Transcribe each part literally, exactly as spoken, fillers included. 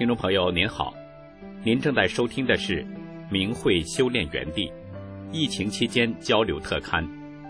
听众朋友您好，您正在收听的是明慧修炼园地疫情期间交流特刊。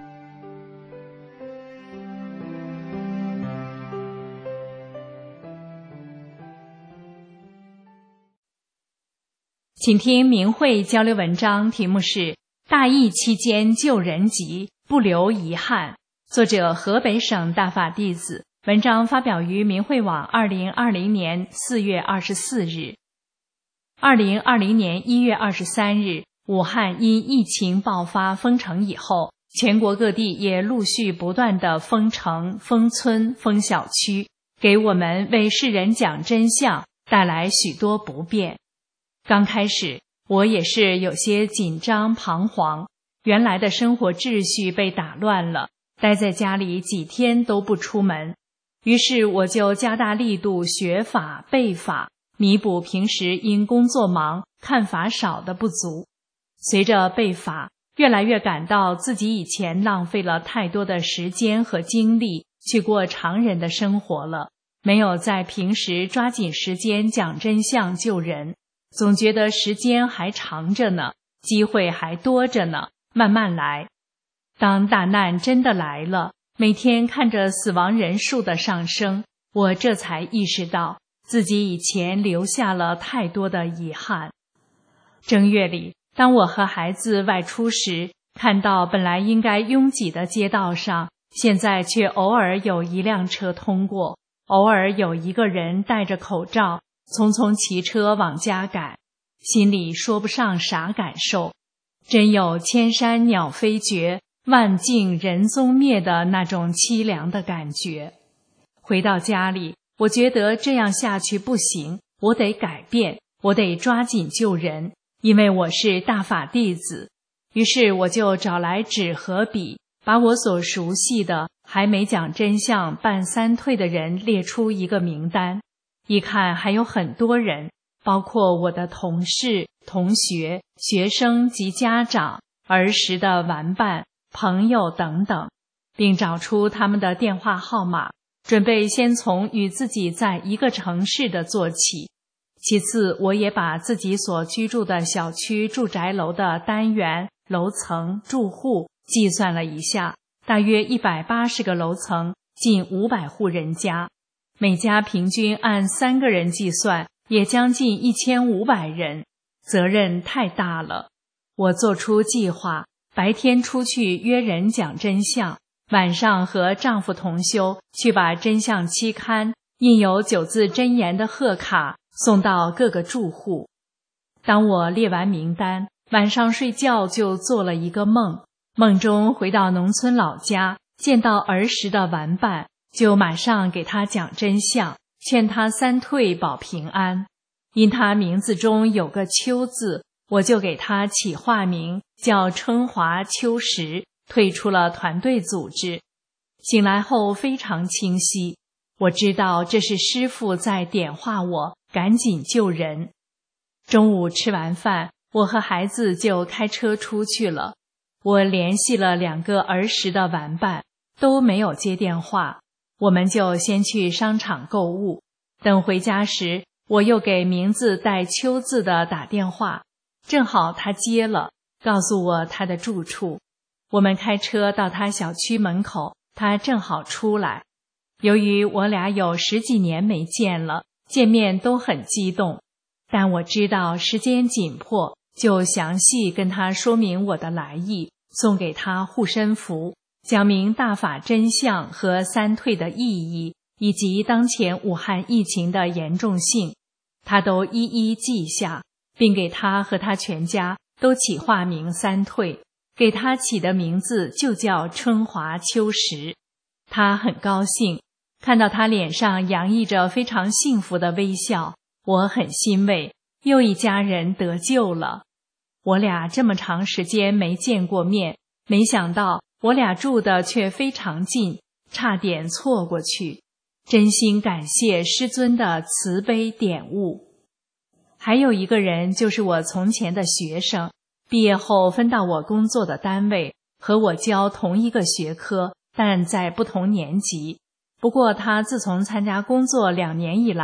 请听明慧交流文章，题目是大疫期间救人急，不留遗憾，作者河北省大法弟子，文章发表于明慧网二零二零年四月二十四日。二零二零年一月二十三日，武汉因疫情爆发封城以后，全国各地也陆续不断的封城、封村、封小区，给我们为世人讲真相带来许多不便。刚开始我也是有些紧张彷徨，原来的生活秩序被打乱了，待在家里几天都不出门。于是我就加大力度学法背法，弥补平时因工作忙看法少的不足。随着背法，越来越感到自己以前浪费了太多的时间和精力去过常人的生活了，没有在平时抓紧时间讲真相救人，总觉得时间还长着呢，机会还多着呢，慢慢来。当大难真的来了，每天看着死亡人数的上升，我这才意识到自己以前留下了太多的遗憾。正月里，当我和孩子外出时，看到本来应该拥挤的街道上，现在却偶尔有一辆车通过，偶尔有一个人戴着口罩匆匆骑车往家赶，心里说不上啥感受，真有千山鸟飞绝，万径人踪灭的那种凄凉的感觉。回到家里，我觉得这样下去不行，我得改变，我得抓紧救人，因为我是大法弟子。于是我就找来纸和笔，把我所熟悉的还没讲真相办三退的人列出一个名单。一看还有很多人，包括我的同事、同学、学生及家长、儿时的玩伴、朋友等等，并找出他们的电话号码，准备先从与自己在一个城市的做起。其次，我也把自己所居住的小区住宅楼的单元、楼层、住户计算了一下，大约一百八十个楼层，近五百户人家，每家平均按三个人计算，也将近一千五百人，责任太大了。我做出计划，白天出去约人讲真相，晚上和丈夫同修去把真相期刊印有九字真言的贺卡送到各个住户。当我列完名单，晚上睡觉就做了一个梦，梦中回到农村老家，见到儿时的玩伴，就马上给他讲真相，劝他三退保平安。因他名字中有个秋字，我就给他起化名叫春华秋实，退出了团队组织。醒来后非常清晰，我知道这是师父在点化我，赶紧救人。中午吃完饭，我和孩子就开车出去了。我联系了两个儿时的玩伴，都没有接电话，我们就先去商场购物。等回家时，我又给名字带秋字的打电话，正好他接了，告诉我他的住处。我们开车到他小区门口，他正好出来。由于我俩有十几年没见了，见面都很激动，但我知道时间紧迫，就详细跟他说明我的来意，送给他护身符，讲明大法真相和三退的意义，以及当前武汉疫情的严重性，他都一一记下，并给他和他全家都起化名三退，给他起的名字就叫春华秋实。他很高兴，看到他脸上洋溢着非常幸福的微笑，我很欣慰，又一家人得救了。我俩这么长时间没见过面，没想到我俩住的却非常近，差点错过去。真心感谢师尊的慈悲点悟。还有一个人就是我从前的学生，毕业后分到我工作的单位，和我教同一个学科，但在不同年级。不过他自从参加工作两年以来，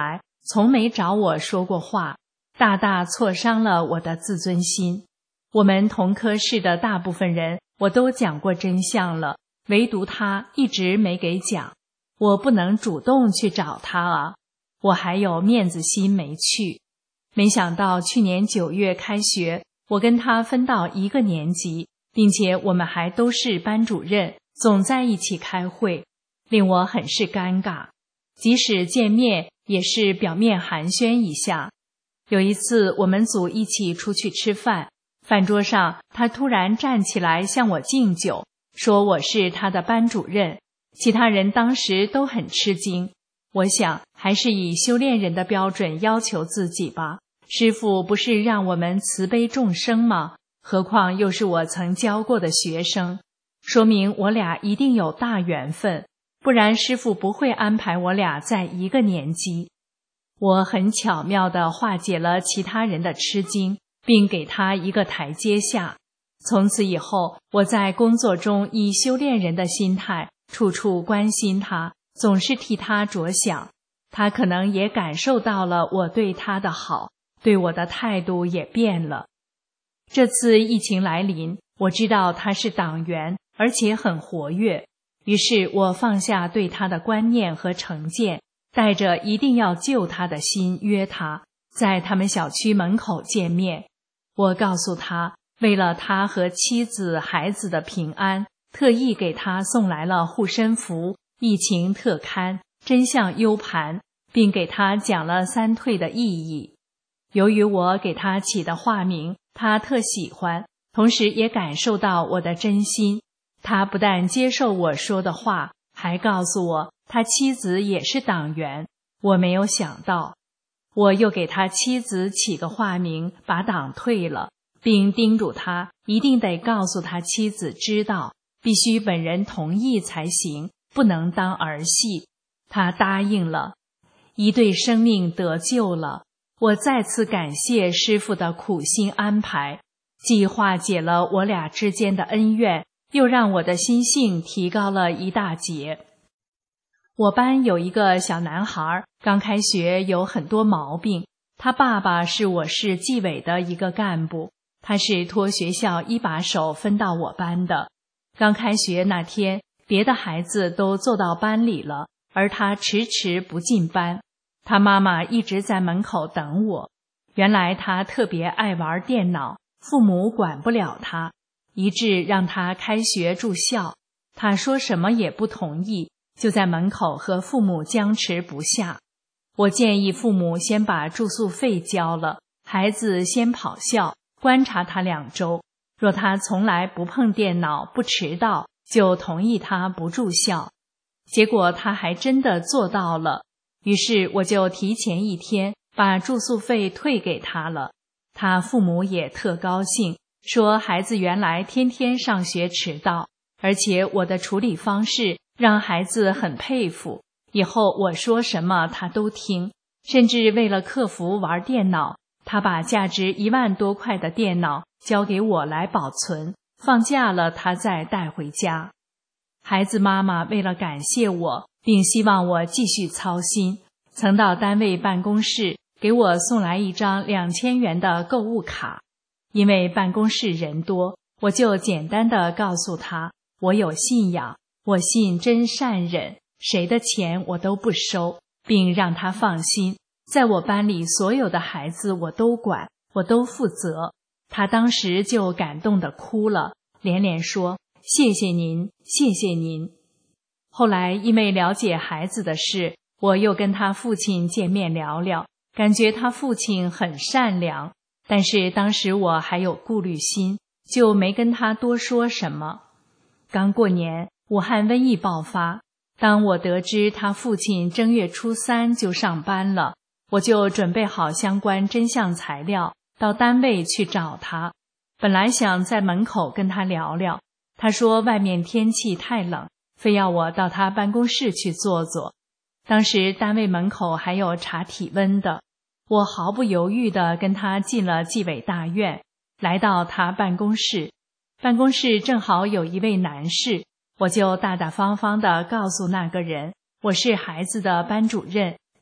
从没找我说过话，大大挫伤了我的自尊心。我们同科室的大部分人我都讲过真相了，唯独他一直没给讲。我不能主动去找他啊，我还有面子心没去。没想到去年九月开学，我跟他分到一个年级，并且我们还都是班主任，总在一起开会，令我很是尴尬。即使见面也是表面寒暄一下。有一次我们组一起出去吃饭，饭桌上他突然站起来向我敬酒，说我是他的班主任。其他人当时都很吃惊，我想还是以修炼人的标准要求自己吧。师父不是让我们慈悲众生吗？何况又是我曾教过的学生，说明我俩一定有大缘分，不然师父不会安排我俩在一个年级。我很巧妙地化解了其他人的吃惊，并给他一个台阶下。从此以后，我在工作中以修炼人的心态，处处关心他，总是替他着想。他可能也感受到了我对他的好，对我的态度也变了。这次疫情来临，我知道他是党员，而且很活跃，于是我放下对他的观念和成见，带着一定要救他的心约他，在他们小区门口见面。我告诉他，为了他和妻子孩子的平安，特意给他送来了护身符、疫情特刊、真相 U 盘，并给他讲了三退的意义。由于我给他起的化名，他特喜欢，同时也感受到我的真心。他不但接受我说的话，还告诉我他妻子也是党员。我没有想到，我又给他妻子起个化名，把党退了，并叮嘱他一定得告诉他妻子知道，必须本人同意才行，不能当儿戏。他答应了，一对生命得救了。我再次感谢师父的苦心安排，既化解了我俩之间的恩怨，又让我的心性提高了一大截。我班有一个小男孩，刚开学有很多毛病，他爸爸是我市纪委的一个干部，他是托学校一把手分到我班的。刚开学那天，别的孩子都坐到班里了，而他迟迟不进班。他妈妈一直在门口等我。原来他特别爱玩电脑，父母管不了他，一致让他开学住校。他说什么也不同意，就在门口和父母僵持不下。我建议父母先把住宿费交了，孩子先跑校，观察他两周。若他从来不碰电脑，不迟到，就同意他不住校。结果他还真的做到了。于是我就提前一天把住宿费退给他了。他父母也特高兴，说孩子原来天天上学迟到，而且我的处理方式让孩子很佩服，以后我说什么他都听。甚至为了克服玩电脑，他把价值一万多块的电脑交给我来保存，放假了他再带回家。孩子妈妈为了感谢我，并希望我继续操心，曾到单位办公室给我送来一张两千元的购物卡。因为办公室人多，我就简单地告诉他，我有信仰，我信真善忍，谁的钱我都不收，并让他放心，在我班里所有的孩子我都管，我都负责。他当时就感动地哭了，连连说谢谢您，谢谢您。后来因为了解孩子的事，我又跟他父亲见面聊聊，感觉他父亲很善良，但是当时我还有顾虑心，就没跟他多说什么。刚过年，武汉瘟疫爆发，当我得知他父亲正月初三就上班了，我就准备好相关真相材料，到单位去找他。本来想在门口跟他聊聊，他说外面天气太冷，非要我到他办公室去坐坐。当时单位门口还有查体温的，我毫不犹豫地跟他进了纪委大院，来到他办公室。办公室正好有一位男士，我就大大方方地告诉那个人，我是孩子的班主任，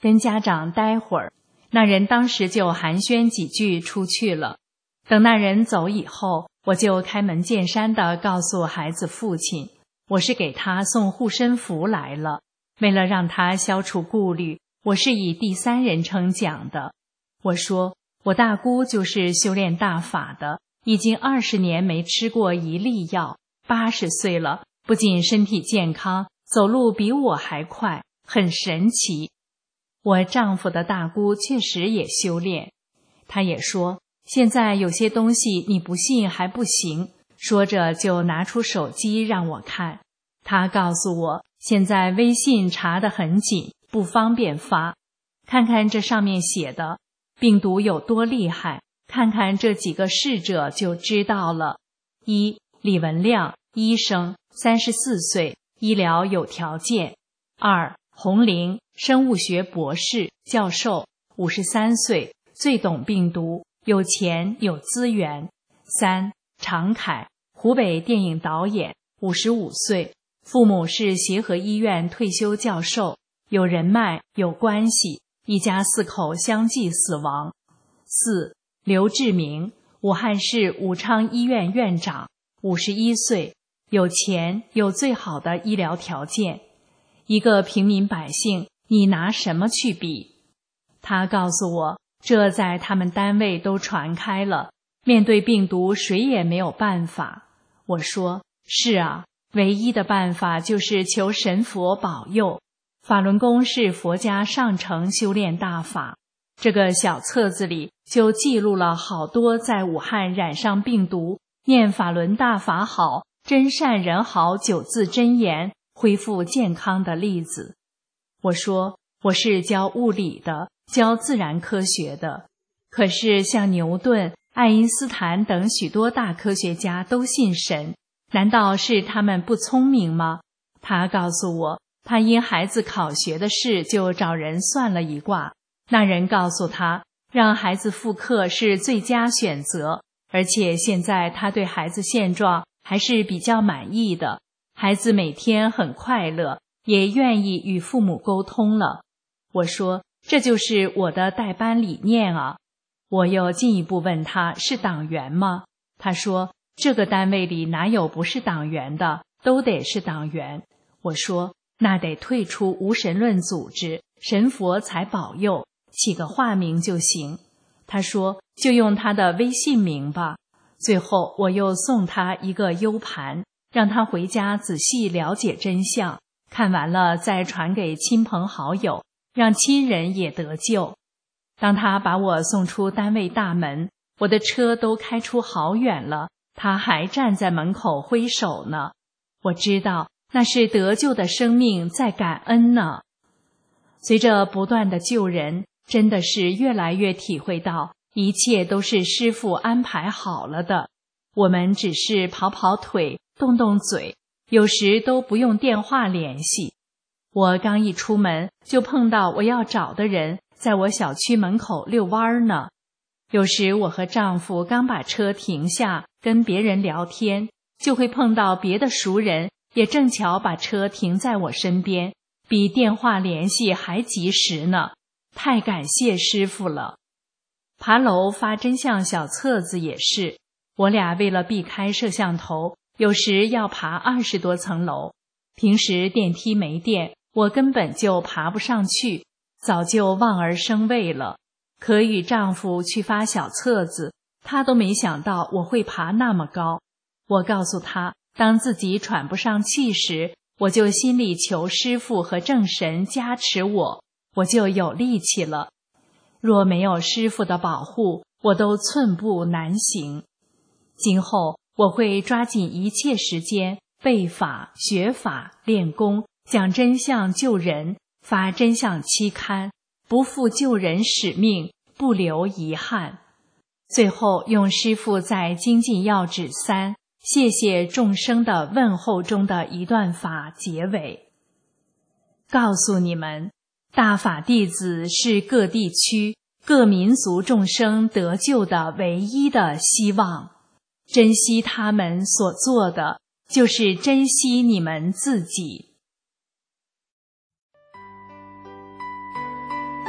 跟家长待会儿。那人当时就寒暄几句出去了。等那人走以后，我就开门见山地告诉孩子父亲，我是给他送护身符来了。为了让他消除顾虑，我是以第三人称讲的。我说，我大姑就是修炼大法的，已经二十年没吃过一粒药，八十岁了，不仅身体健康，走路比我还快，很神奇。我丈夫的大姑确实也修炼，她也说，现在有些东西你不信还不行，说着就拿出手机让我看。她告诉我，现在微信查得很紧，不方便发。看看这上面写的，病毒有多厉害，看看这几个逝者就知道了。一、李文亮，医生，三十四岁，医疗有条件。二、洪玲，生物学博士、教授，五十三岁，最懂病毒，有钱有资源。三、常凯，湖北电影导演，五十五岁，父母是协和医院退休教授，有人脉有关系，一家四口相继死亡。四、刘志明，武汉市武昌医院院长，五十一岁，有钱有最好的医疗条件。一个平民百姓，你拿什么去比？他告诉我，这在他们单位都传开了，面对病毒谁也没有办法。我说，是啊，唯一的办法就是求神佛保佑。法轮功是佛家上乘修炼大法，这个小册子里就记录了好多在武汉染上病毒，念法轮大法好，真善人好九字真言，恢复健康的例子。我说，我是教物理的，教自然科学的，可是像牛顿、爱因斯坦等许多大科学家都信神，难道是他们不聪明吗？他告诉我，他因孩子考学的事就找人算了一卦，那人告诉他，让孩子复课是最佳选择，而且现在他对孩子现状还是比较满意的，孩子每天很快乐，也愿意与父母沟通了。我说，这就是我的代班理念啊。我又进一步问他，是党员吗？他说，这个单位里哪有不是党员的，都得是党员。我说，那得退出无神论组织，神佛才保佑，起个化名就行。他说，就用他的微信名吧。最后我又送他一个 U 盘，让他回家仔细了解真相，看完了再传给亲朋好友，让亲人也得救。当他把我送出单位大门，我的车都开出好远了，他还站在门口挥手呢。我知道那是得救的生命在感恩呢。随着不断的救人，真的是越来越体会到，一切都是师父安排好了的。我们只是跑跑腿，动动嘴，有时都不用电话联系。我刚一出门，就碰到我要找的人在我小区门口遛弯呢。有时我和丈夫刚把车停下，跟别人聊天，就会碰到别的熟人，也正巧把车停在我身边，比电话联系还及时呢。太感谢师父了。爬楼发真相小册子也是，我俩为了避开摄像头，有时要爬二十多层楼。平时电梯没电，我根本就爬不上去，早就望而生畏了。可与丈夫去发小册子，他都没想到我会爬那么高。我告诉他，当自己喘不上气时，我就心里求师父和正神加持我，我就有力气了。若没有师父的保护，我都寸步难行。今后我会抓紧一切时间背法、学法、练功，讲真相救人，发真相期刊，不负救人使命，不留遗憾。最后用师父在精进要旨三谢谢众生的问候中的一段法结尾。告诉你们，大法弟子是各地区、各民族众生得救的唯一的希望。珍惜他们所做的，就是珍惜你们自己。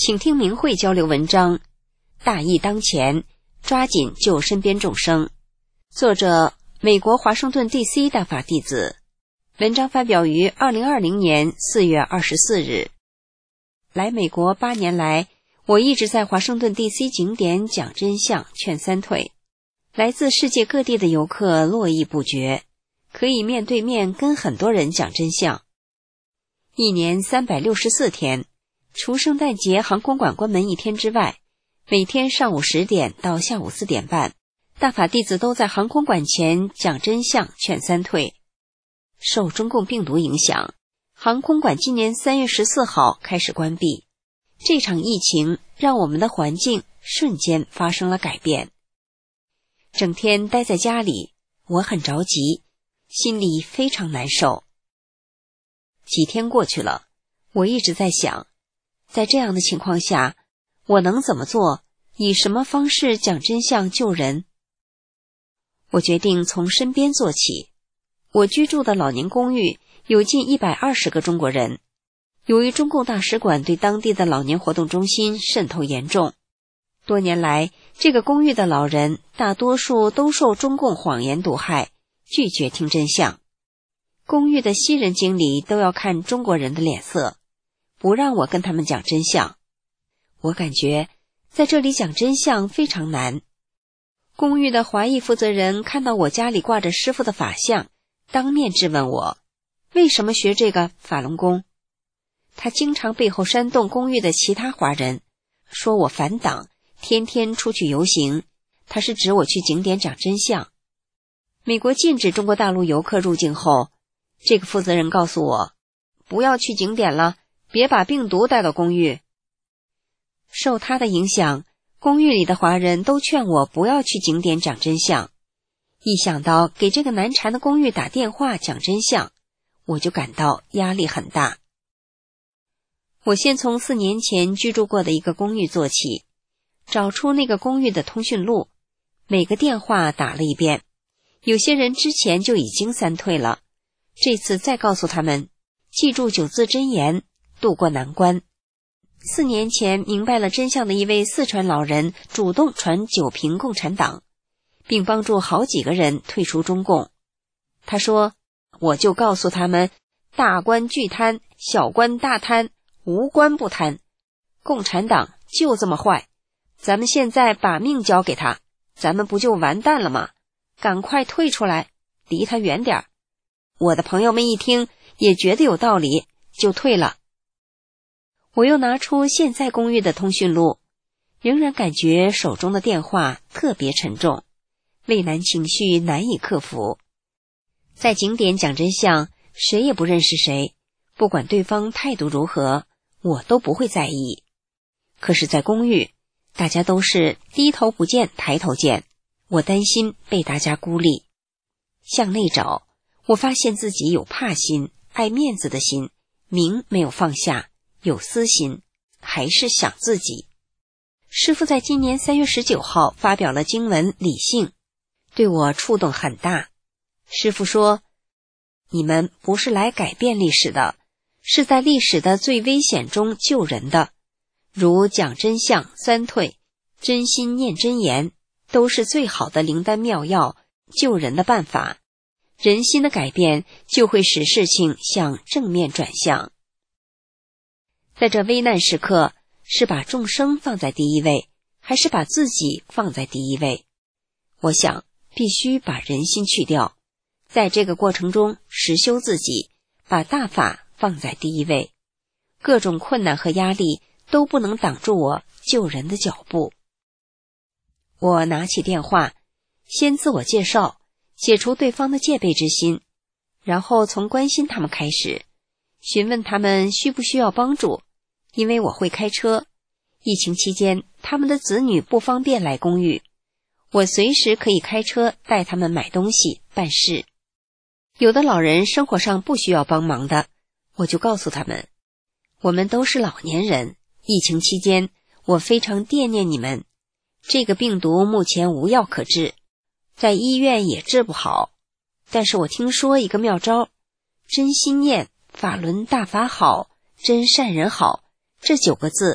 请听明慧交流文章，大义当前，抓紧救身边众生。作者美国华盛顿 D C 大法弟子，文章发表于二零二零年四月二十四日。来美国八年来，我一直在华盛顿 D C 景点讲真相，劝三退。来自世界各地的游客络绎不绝，可以面对面跟很多人讲真相。一年三百六十四天，除圣诞节航空馆关门一天之外，每天上午十点到下午四点半，大法弟子都在航空馆前讲真相，劝三退。受中共病毒影响，航空馆今年三月十四号开始关闭。这场疫情让我们的环境瞬间发生了改变。整天待在家里，我很着急，心里非常难受。几天过去了，我一直在想，在这样的情况下，我能怎么做？以什么方式讲真相救人？我决定从身边做起。我居住的老年公寓有近一百二十个中国人。由于中共大使馆对当地的老年活动中心渗透严重，多年来，这个公寓的老人大多数都受中共谎言毒害，拒绝听真相。公寓的西人经理都要看中国人的脸色，不让我跟他们讲真相。我感觉在这里讲真相非常难。公寓的华裔负责人看到我家里挂着师父的法像，当面质问我，为什么学这个法轮功？他经常背后煽动公寓的其他华人，说我反党，天天出去游行，他是指我去景点讲真相。美国禁止中国大陆游客入境后，这个负责人告诉我，不要去景点了，别把病毒带到公寓。受他的影响，公寓里的华人都劝我不要去景点讲真相。一想到给这个难缠的公寓打电话讲真相，我就感到压力很大。我先从四年前居住过的一个公寓做起，找出那个公寓的通讯录，每个电话打了一遍。有些人之前就已经三退了，这次再告诉他们，记住九字真言，渡过难关。四年前明白了真相的一位四川老人主动传九评共产党，并帮助好几个人退出中共。他说，我就告诉他们，大官巨贪，小官大贪，无官不贪，共产党就这么坏，咱们现在把命交给他，咱们不就完蛋了吗？赶快退出来，离他远点。我的朋友们一听也觉得有道理，就退了。我又拿出现在公寓的通讯录，仍然感觉手中的电话特别沉重，畏难情绪难以克服。在景点讲真相，谁也不认识谁，不管对方态度如何，我都不会在意。可是在公寓，大家都是低头不见抬头见，我担心被大家孤立。向内找，我发现自己有怕心、爱面子的心，名没有放下，有私心，还是想自己。师父在今年三月十九号发表了经文《理性》，对我触动很大。师父说，你们不是来改变历史的，是在历史的最危险中救人的，如讲真相、三退、真心念真言，都是最好的灵丹妙药，救人的办法。人心的改变就会使事情向正面转向。在这危难时刻，是把众生放在第一位，还是把自己放在第一位？我想必须把人心去掉，在这个过程中实修自己，把大法放在第一位。各种困难和压力都不能挡住我救人的脚步。我拿起电话，先自我介绍，解除对方的戒备之心，然后从关心他们开始，询问他们需不需要帮助。因为我会开车，疫情期间他们的子女不方便来公寓，我随时可以开车带他们买东西办事。有的老人生活上不需要帮忙的，我就告诉他们，我们都是老年人，疫情期间我非常惦念你们。这个病毒目前无药可治，在医院也治不好，但是我听说一个妙招，真心念法轮大法好，真善人好，这九个字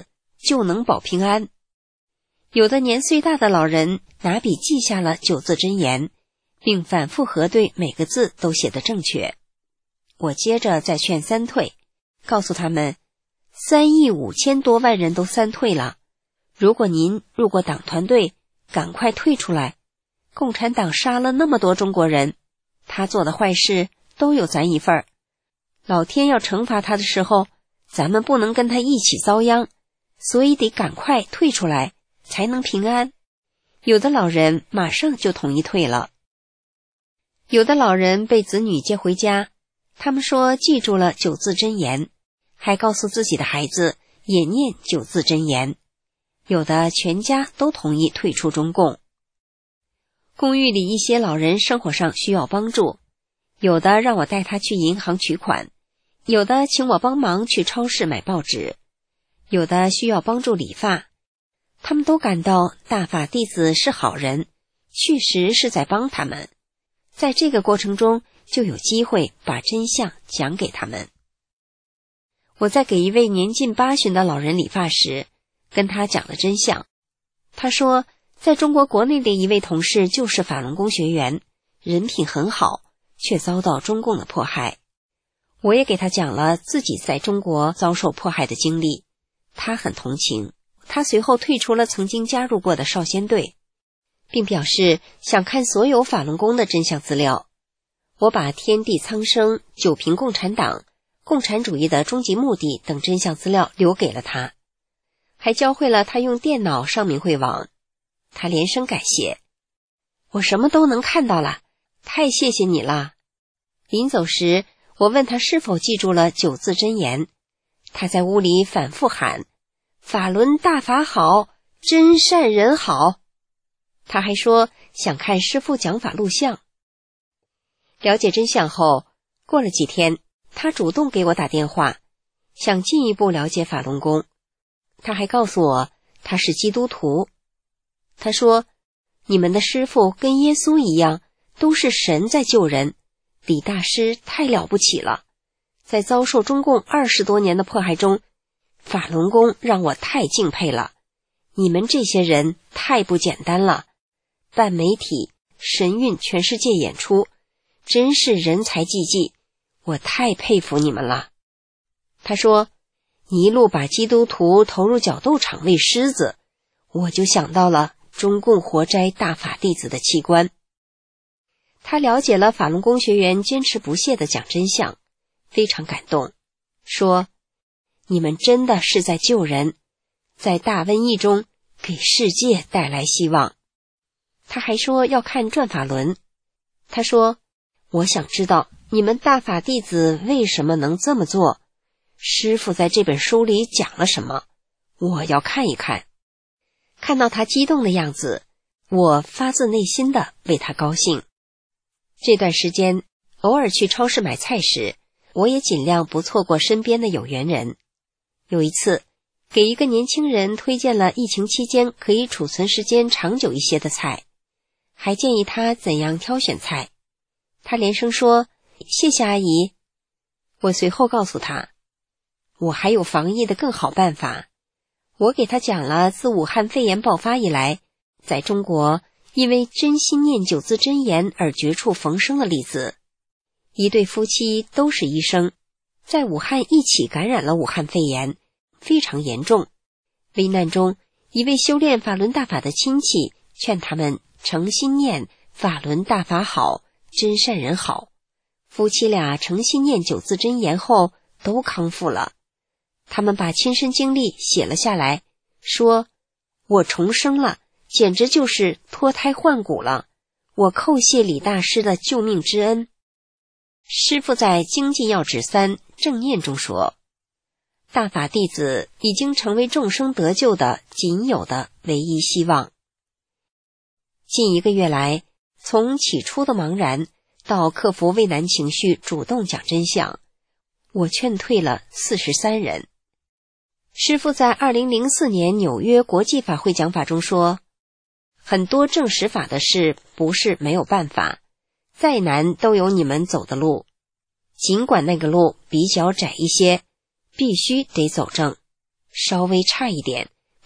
就能保平安。有的年岁大的老人拿笔记下了九字真言，并反复核对每个字都写得正确。我接着再劝三退，告诉他们，三亿五千多万人都三退了，如果您入过党团队，赶快退出来。共产党杀了那么多中国人，他做的坏事都有咱一份儿。老天要惩罚他的时候，咱们不能跟他一起遭殃，所以得赶快退出来，才能平安。有的老人马上就同意退了。有的老人被子女接回家，他们说记住了九字真言，还告诉自己的孩子也念九字真言。有的全家都同意退出中共。公寓里一些老人生活上需要帮助，有的让我带他去银行取款，有的请我帮忙去超市买报纸，有的需要帮助理发。他们都感到大法弟子是好人，确实是在帮他们。在这个过程中，就有机会把真相讲给他们。我在给一位年近八旬的老人理发时，跟他讲了真相。他说，在中国国内的一位同事就是法轮功学员，人品很好，却遭到中共的迫害。我也给他讲了自己在中国遭受迫害的经历，他很同情。他随后退出了曾经加入过的少先队，并表示想看所有法轮功的真相资料。我把天地苍生、九平共产党、共产主义的终极目的等真相资料留给了他，还教会了他用电脑上明慧网。他连声感谢，我什么都能看到了，太谢谢你了。临走时，我问他是否记住了九字真言，他在屋里反复喊，法轮大法好，真善人好。他还说想看师父讲法录像。了解真相后，过了几天，他主动给我打电话，想进一步了解法轮功。他还告诉我他是基督徒。他说，你们的师父跟耶稣一样，都是神在救人，李大师太了不起了。在遭受中共二十多年的迫害中，法轮功让我太敬佩了。你们这些人太不简单了，办媒体、神韵全世界演出，真是人才济济，我太佩服你们了。他说，你一路把基督徒投入角斗场喂狮子，我就想到了中共活摘大法弟子的器官。他了解了法轮功学员坚持不懈地讲真相，非常感动，说，你们真的是在救人，在大瘟疫中给世界带来希望。他还说要看转法轮。他说，我想知道你们大法弟子为什么能这么做，师父在这本书里讲了什么，我要看一看。看到他激动的样子，我发自内心的为他高兴。这段时间，偶尔去超市买菜时，我也尽量不错过身边的有缘人。有一次，给一个年轻人推荐了疫情期间可以储存时间长久一些的菜，还建议他怎样挑选菜。他连声说，谢谢阿姨。我随后告诉他，我还有防疫的更好办法。我给他讲了自武汉肺炎爆发以来，在中国因为真心念九字真言而绝处逢生的例子。一对夫妻都是医生，在武汉一起感染了武汉肺炎，非常严重。危难中，一位修炼法轮大法的亲戚劝他们诚心念法轮大法好，真善人好。夫妻俩诚心念九字真言后都康复了。他们把亲身经历写了下来，说，我重生了，简直就是脱胎换骨了，我叩谢李大师的救命之恩。师父在精进要旨三正念中说，大法弟子已经成为众生得救的仅有的唯一希望。近一个月来，从起初的茫然到克服畏难情绪主动讲真相，我劝退了四十三人。师父在二零零四年纽约国际法会讲法中说，很多证实法的事不是没有办法，再难都有你们走的路，尽管那个路比较窄一些，必须得走正，稍微差一点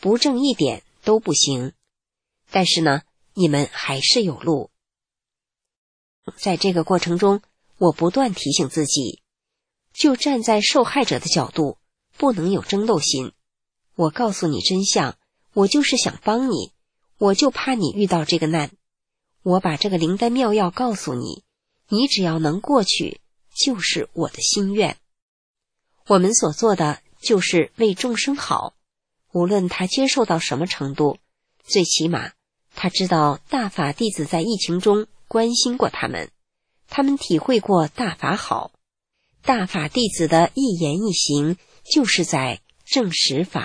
不正一点都不行。但是呢，你们还是有路。在这个过程中，我不断提醒自己，就站在受害者的角度，不能有争斗心。我告诉你真相，我就是想帮你，我就怕你遇到这个难。我把这个灵丹妙药告诉你，你只要能过去，就是我的心愿。我们所做的就是为众生好，无论他接受到什么程度，最起码他知道大法弟子在疫情中关心过他们，他们体会过大法好。大法弟子的一言一行就是在证实法。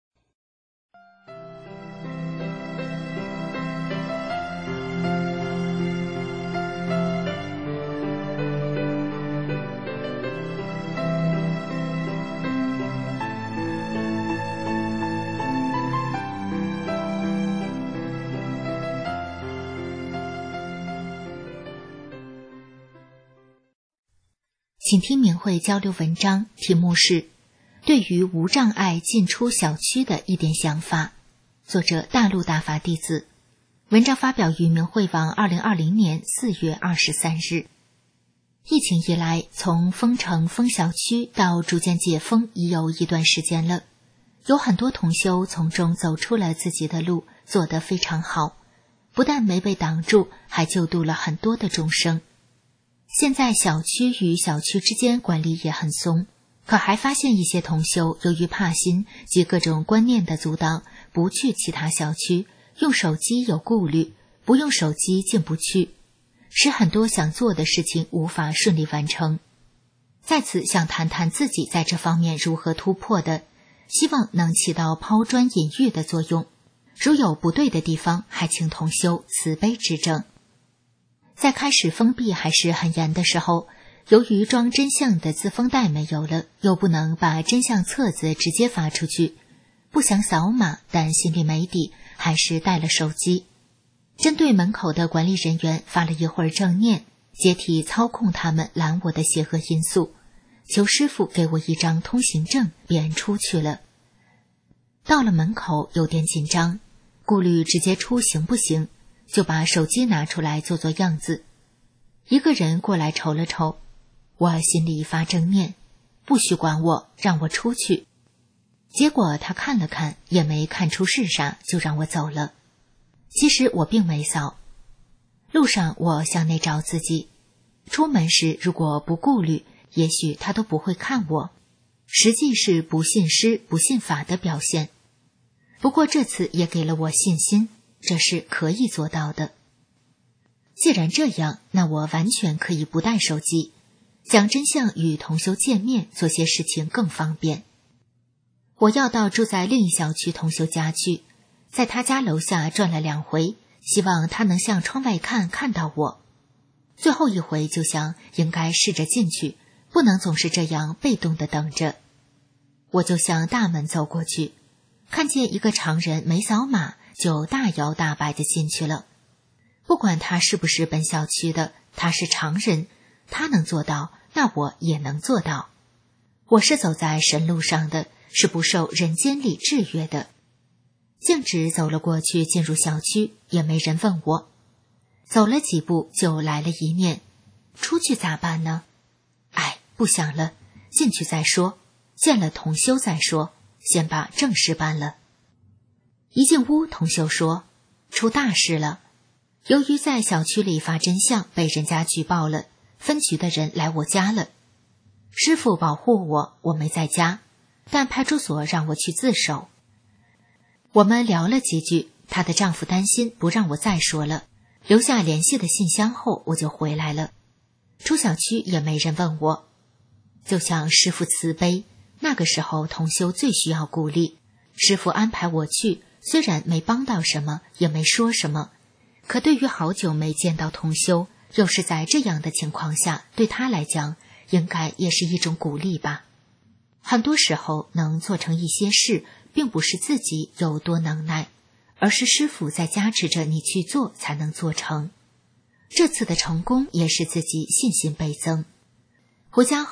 请听明慧交流文章，题目是对于无障碍进出小区的一点想法，作者大陆大法弟子。文章发表于明慧网二零二零年四月二十三日。疫情以来，从封城封小区到逐渐解封已有一段时间了，有很多同修从中走出了自己的路，做得非常好，不但没被挡住，还救度了很多的众生。现在小区与小区之间管理也很松，可还发现一些同修由于怕心及各种观念的阻挡，不去其他小区，用手机有顾虑，不用手机进不去，使很多想做的事情无法顺利完成。在此想谈谈自己在这方面如何突破的，希望能起到抛砖引玉的作用。如有不对的地方，还请同修慈悲指正。在开始封闭还是很严的时候，由于装真相的自封袋没有了，又不能把真相册子直接发出去，不想扫码，但心里没底，还是带了手机。针对门口的管理人员发了一会儿正念，解体操控他们拦我的邪恶因素，求师父给我一张通行证，便出去了。到了门口有点紧张，顾虑直接出行不行，就把手机拿出来做做样子。一个人过来瞅了瞅，我心里发正念，不许管我，让我出去。结果他看了看，也没看出是啥，就让我走了。其实我并没扫。路上我向内找自己，出门时如果不顾虑，也许他都不会看我，实际是不信师不信法的表现。不过这次也给了我信心，这是可以做到的。既然这样，那我完全可以不带手机，讲真相与同修见面，做些事情更方便。我要到住在另一小区同修家去，在他家楼下转了两回，希望他能向窗外看，看到我。最后一回就想应该试着进去，不能总是这样被动地等着。我就向大门走过去，看见一个常人没扫码，就大摇大摆地进去了。不管他是不是本小区的，他是常人，他能做到，那我也能做到。我是走在神路上的，是不受人间力制约的。径直走了过去，进入小区，也没人问我。走了几步就来了一念，出去咋办呢？哎，不想了，进去再说，见了同修再说，先把正事办了。一进屋，同修说出大事了。由于在小区里发真相，被人家举报了，分局的人来我家了。师父保护我，我没在家，但派出所让我去自首。我们聊了几句，她的丈夫担心不让我再说了，留下联系的信箱后，我就回来了。出小区也没人问我，就像师父慈悲，那个时候同修最需要鼓励，师父安排我去，虽然没帮到什么，也没说什么，可对于好久没见到同修，又是在这样的情况下，对他来讲，应该也是一种鼓励吧。很多时候能做成一些事，并不是自己有多能耐，而是师父在加持着你去做才能做成。这次的成功也使自己信心倍增。回家后，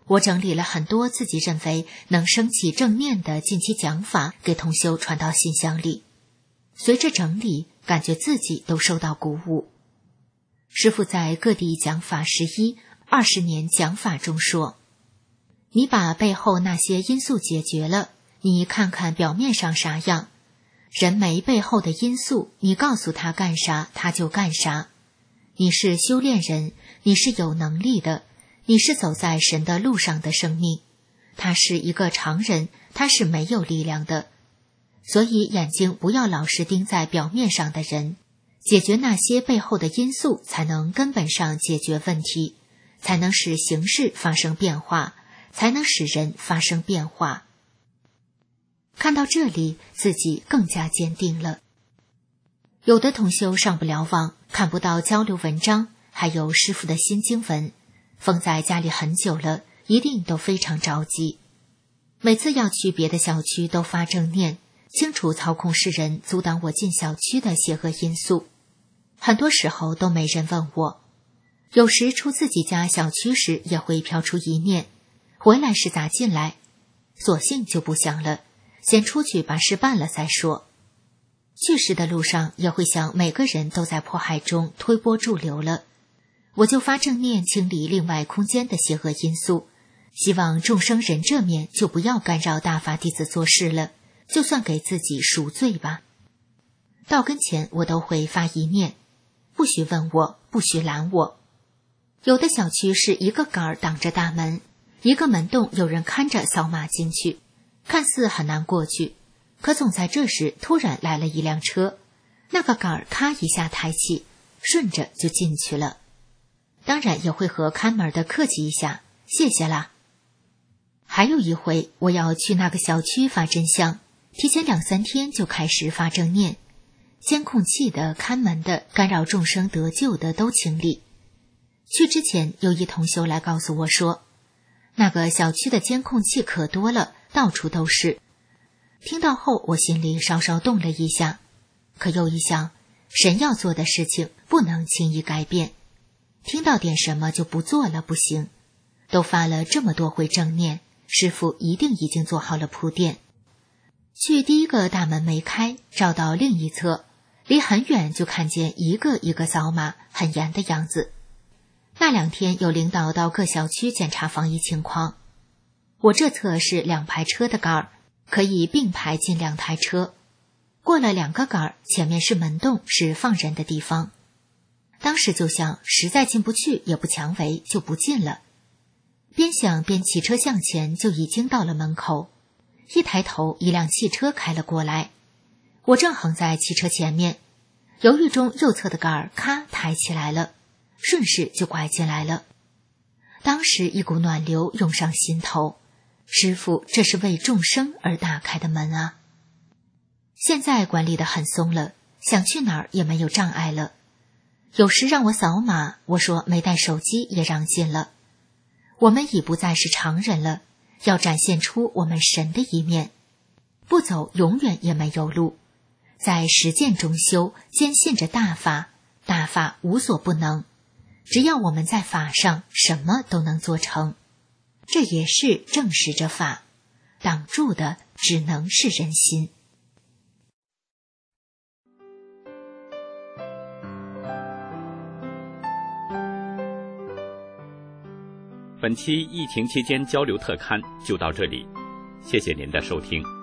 我整理了很多自己认为能升起正念的近期讲法，给同修传到信箱里。随着整理，感觉自己都受到鼓舞。师父在各地讲法十一、二十年讲法中说，你把背后那些因素解决了，你看看表面上啥样。人没背后的因素，你告诉他干啥，他就干啥。你是修炼人，你是有能力的，你是走在神的路上的生命。他是一个常人，他是没有力量的。所以眼睛不要老是盯在表面上的人，解决那些背后的因素，才能根本上解决问题，才能使形势发生变化，才能使人发生变化。看到这里，自己更加坚定了。有的同修上不了网，看不到交流文章，还有师父的新经文，封在家里很久了，一定都非常着急。每次要去别的小区都发正念，清楚操控世人阻挡我进小区的邪恶因素。很多时候都没人问我，有时出自己家小区时也会飘出一念，回来是咋进来？索性就不想了，先出去把事办了再说。去世的路上也会想每个人都在迫害中推波助流了，我就发正念清理另外空间的邪恶因素，希望众生人这面就不要干扰大法弟子做事了，就算给自己赎罪吧。到跟前我都会发一念，不许问我，不许拦我。有的小区是一个杆儿挡着大门，一个门洞有人看着扫码进去，看似很难过去，可总在这时突然来了一辆车，那个杆儿咔一下抬起，顺着就进去了。当然也会和看门的客气一下，谢谢啦。还有一回我要去那个小区发真相，提前两三天就开始发正念，监控器的、看门的、干扰众生得救的都清理。去之前有一同修来告诉我说，那个小区的监控器可多了，到处都是。听到后我心里稍稍动了一下，可又一想，神要做的事情不能轻易改变，听到点什么就不做了不行。都发了这么多回正念，师父一定已经做好了铺垫。去第一个大门没开，绕到另一侧，离很远就看见一个一个扫码，很严的样子。那两天有领导到各小区检查防疫情况，我这侧是两排车的杆儿，可以并排进两台车。过了两个杆儿，前面是门洞，是放人的地方。当时就想，实在进不去也不强围，就不进了。边想边骑车向前，就已经到了门口。一抬头，一辆汽车开了过来，我正横在汽车前面，犹豫中右侧的杆儿咔抬起来了，顺势就拐进来了。当时一股暖流涌上心头，师父这是为众生而打开的门啊！现在管理得很松了，想去哪儿也没有障碍了。有时让我扫码，我说没带手机也让进了。我们已不再是常人了，要展现出我们神的一面。不走永远也没有路，在实践中修，坚信着大法，大法无所不能。只要我们在法上，什么都能做成。这也是证实着法，挡住的只能是人心。 本期疫情期间交流特刊就到这里，谢谢您的收听。